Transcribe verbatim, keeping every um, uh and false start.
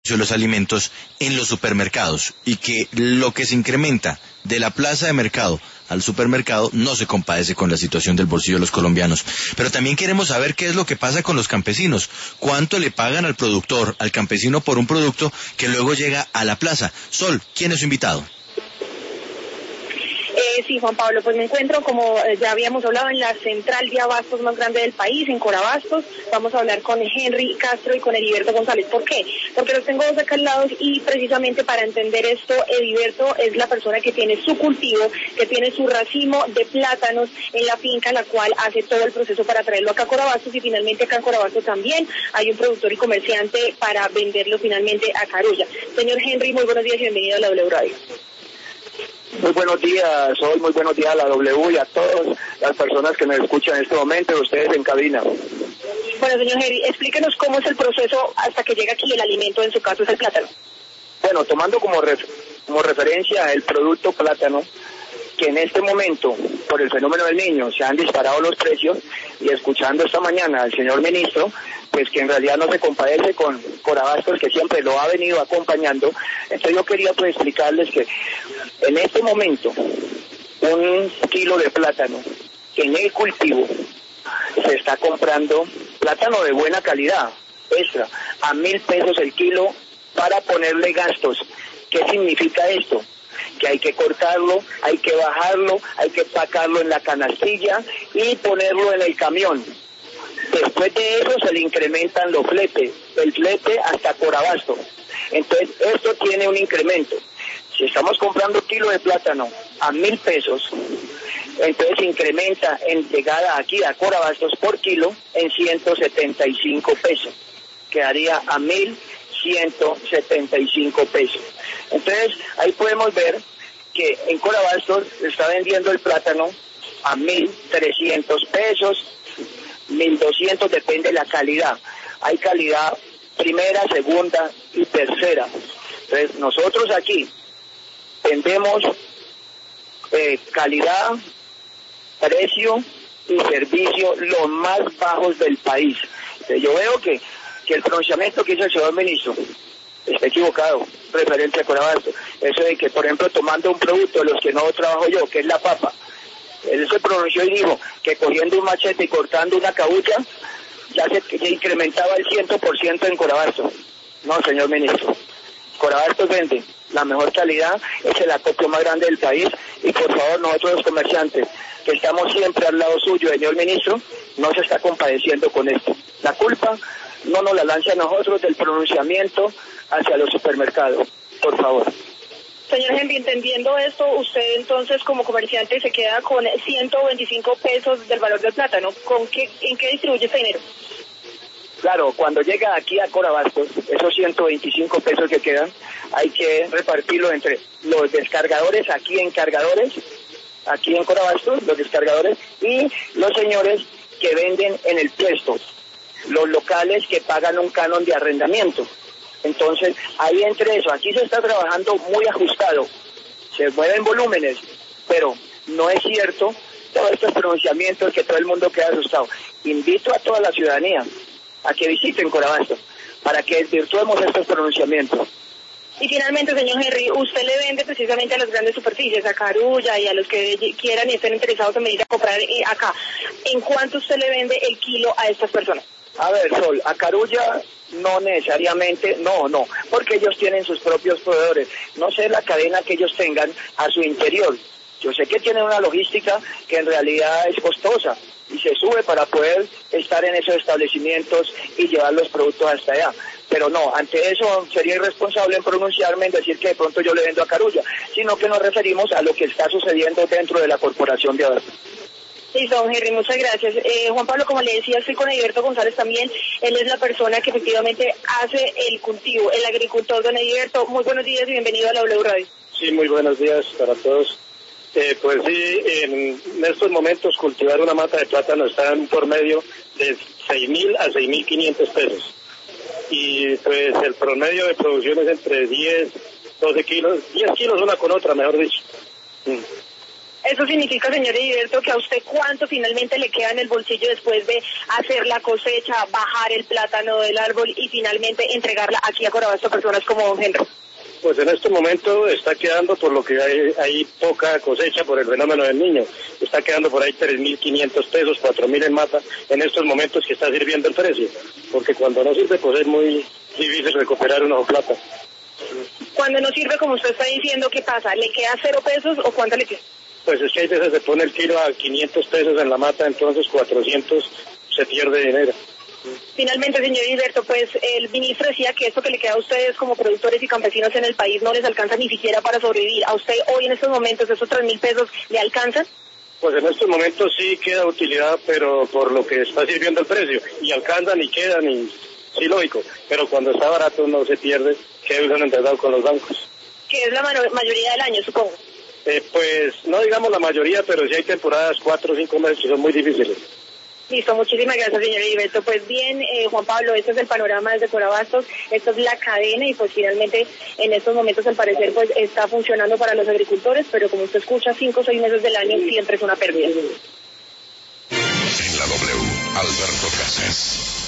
de los alimentos en los supermercados y que lo que se incrementa de la plaza de mercado al supermercado no se compadece con la situación del bolsillo de los colombianos. Pero también queremos saber qué es lo que pasa con los campesinos, cuánto le pagan al productor, al campesino por un producto que luego llega a la plaza. Sol, ¿quién es su invitado? Eh, sí, Juan Pablo, pues me encuentro, como eh, ya habíamos hablado, en la central de abastos más grande del país, en Corabastos. Vamos a hablar con Henry Castro y con Heriberto González. ¿Por qué? Porque los tengo dos acá al lado y precisamente para entender esto, Heriberto es la persona que tiene su cultivo, que tiene su racimo de plátanos en la finca, la cual hace todo el proceso para traerlo acá a Corabastos, y finalmente acá en Corabastos también hay un productor y comerciante para venderlo finalmente a Carulla. Señor Henry, muy buenos días y bienvenido a la W Radio. Muy buenos días, hoy muy buenos días a la W y a todas las personas que me escuchan en este momento, ustedes en cabina. Bueno, señor Henry, explíquenos cómo es el proceso hasta que llega aquí el alimento, en su caso es el plátano. Bueno, tomando como, ref, como referencia el producto plátano, que en este momento, por el fenómeno del Niño, se han disparado los precios, y escuchando esta mañana al señor ministro, pues que en realidad no se compadece con Corabastos, que siempre lo ha venido acompañando. Entonces yo quería pues explicarles que en este momento un kilo de plátano en el cultivo se está comprando plátano de buena calidad, extra, a mil pesos el kilo para ponerle gastos. ¿Qué significa esto? Que hay que cortarlo, hay que bajarlo, hay que empacarlo en la canastilla y ponerlo en el camión. Después de eso se le incrementan los fletes, el flete hasta Corabastos. Entonces esto tiene un incremento. Si estamos comprando kilo de plátano a mil pesos, entonces se incrementa en llegada aquí a Corabastos por kilo en ciento setenta y cinco pesos. Quedaría a mil ciento setenta y cinco pesos. Entonces ahí podemos ver que en Corabastos se está vendiendo el plátano a mil trescientos pesos, mil doscientos, depende de la calidad. Hay calidad primera, segunda y tercera. Entonces nosotros aquí vendemos eh, calidad, precio y servicio los más bajos del país. Entonces yo veo que, que el pronunciamiento que hizo el señor ministro está equivocado referente a Corabastos. Eso de que, por ejemplo, tomando un producto de los que no trabajo yo, que es la papa, él se pronunció y dijo que cogiendo un machete y cortando una cabucha ya se, se incrementaba el cien por ciento en Corabastos. No, señor ministro, Corabastos vende la mejor calidad, es el acopio más grande del país, y por favor nosotros los comerciantes, que estamos siempre al lado suyo, señor ministro, no se está compadeciendo con esto. La culpa no nos la lance a nosotros del pronunciamiento hacia los supermercados, por favor. Señor Henry, entendiendo esto, usted entonces como comerciante se queda con ciento veinticinco pesos del valor del plátano. ¿Con qué, en qué distribuye este dinero? Claro, cuando llega aquí a Corabastos, esos ciento veinticinco pesos que quedan, hay que repartirlo entre los descargadores aquí en cargadores, aquí en Corabastos, los descargadores, y los señores que venden en el puesto, los locales que pagan un canon de arrendamiento. Entonces, ahí entre eso, aquí se está trabajando muy ajustado, se mueven volúmenes, pero no es cierto todos estos pronunciamientos que todo el mundo queda asustado. Invito a toda la ciudadanía a que visiten Corabastos para que desvirtuemos estos pronunciamientos. Y finalmente, señor Henry, usted le vende precisamente a las grandes superficies, a Carulla y a los que quieran y estén interesados en venir a comprar acá. ¿En cuánto usted le vende el kilo a estas personas? A ver, Sol, a Carulla no necesariamente, no, no, porque ellos tienen sus propios proveedores. No sé la cadena que ellos tengan a su interior. Yo sé que tienen una logística que en realidad es costosa y se sube para poder estar en esos establecimientos y llevar los productos hasta allá. Pero no, ante eso sería irresponsable en pronunciarme en decir que de pronto yo le vendo a Carulla, sino que nos referimos a lo que está sucediendo dentro de la corporación de abastos. Sí, don Henry, muchas gracias. Eh, Juan Pablo, como le decía, estoy con Heriberto González también. Él es la persona que efectivamente hace el cultivo, el agricultor. Don Heriberto, muy buenos días y bienvenido a la W Radio. Sí, muy buenos días para todos. Eh, pues sí, en estos momentos cultivar una mata de plátano está en por medio de seis mil a seis mil quinientos pesos. Y pues el promedio de producción es entre diez, doce kilos, diez kilos una con otra, mejor dicho. Mm. Eso significa, señor Heriberto, que a usted cuánto finalmente le queda en el bolsillo después de hacer la cosecha, bajar el plátano del árbol y finalmente entregarla aquí a Corabasto a personas como don Henry. Pues en este momento está quedando, por lo que hay, hay poca cosecha por el fenómeno del niño, está quedando por ahí tres mil quinientos pesos, cuatro mil en mata, en estos momentos que está sirviendo el precio, porque cuando no sirve pues es muy difícil recuperar una plata. Cuando no sirve, como usted está diciendo, ¿qué pasa? ¿Le queda cero pesos o cuánto le queda? Pues es que hay veces se pone el kilo a quinientos pesos en la mata, entonces cuatrocientos se pierde dinero. Finalmente, señor Heriberto, pues el ministro decía que esto que le queda a ustedes como productores y campesinos en el país no les alcanza ni siquiera para sobrevivir. ¿A usted hoy en estos momentos esos tres mil pesos le alcanzan? Pues en estos momentos sí queda utilidad, pero por lo que está sirviendo el precio. Y alcanzan y quedan, y sí, lógico. Pero cuando está barato no se pierde, que ellos han endeudado con los bancos. Que es la mayoría del año, supongo. Eh, pues no digamos la mayoría, pero sí hay temporadas, cuatro o cinco meses que son muy difíciles. Listo, muchísimas gracias, señor Heriberto. Pues bien, eh, Juan Pablo, este es el panorama desde Corabastos, esto es la cadena y pues finalmente en estos momentos al parecer pues está funcionando para los agricultores, pero como usted escucha, cinco o seis meses del año siempre es una pérdida. En la W, Alberto Casas.